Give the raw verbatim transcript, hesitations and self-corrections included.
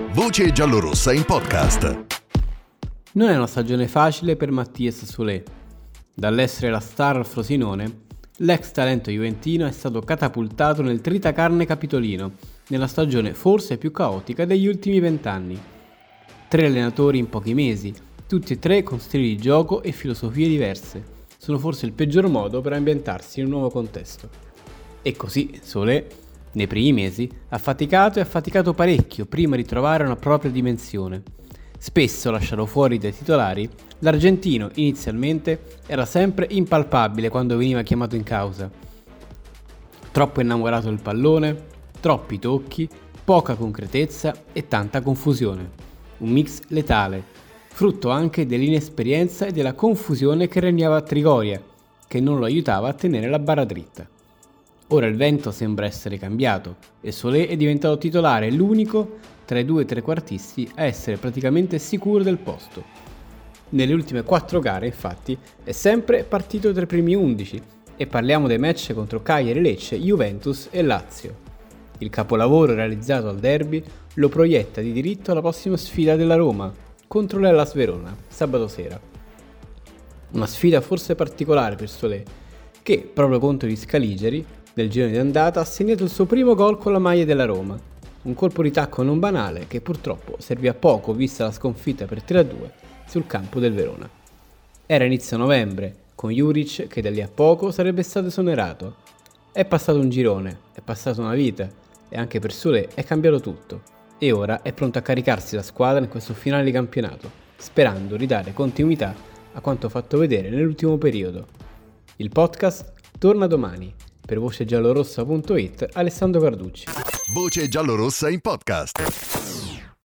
Voce giallorossa in podcast. Non è una stagione facile per Mattias Solé. Dall'essere la star al Frosinone, l'ex talento juventino è stato catapultato nel tritacarne capitolino, nella stagione forse più caotica degli ultimi vent'anni. Tre allenatori in pochi mesi, tutti e tre con stili di gioco e filosofie diverse, sono forse il peggior modo per ambientarsi in un nuovo contesto. E così Solé, nei primi mesi, ha faticato e ha faticato parecchio prima di trovare una propria dimensione. Spesso lasciato fuori dai titolari, l'argentino inizialmente era sempre impalpabile quando veniva chiamato in causa. Troppo innamorato del pallone, troppi tocchi, poca concretezza e tanta confusione. Un mix letale, frutto anche dell'inesperienza e della confusione che regnava a Trigoria, che non lo aiutava a tenere la barra dritta. Ora il vento sembra essere cambiato e Solé è diventato titolare, l'unico tra i due trequartisti a essere praticamente sicuro del posto. Nelle ultime quattro gare, infatti, è sempre partito tra i primi undici e parliamo dei match contro Cagliari, Lecce, Juventus e Lazio. Il capolavoro realizzato al derby lo proietta di diritto alla prossima sfida della Roma contro l'Hellas Verona, sabato sera. Una sfida forse particolare per Solé, che proprio contro gli Scaligeri del girone di andata ha segnato il suo primo gol con la maglia della Roma, un colpo di tacco non banale che purtroppo servì a poco vista la sconfitta per tre a due sul campo del Verona. Era inizio novembre, con Juric che da lì a poco sarebbe stato esonerato. È passato un girone, è passata una vita e anche per Solé è cambiato tutto e ora è pronto a caricarsi la squadra in questo finale di campionato, sperando di dare continuità a quanto fatto vedere nell'ultimo periodo. Il podcast torna domani. Per voce giallorossa punto it, Alessandro Carducci. Voce giallorossa in podcast.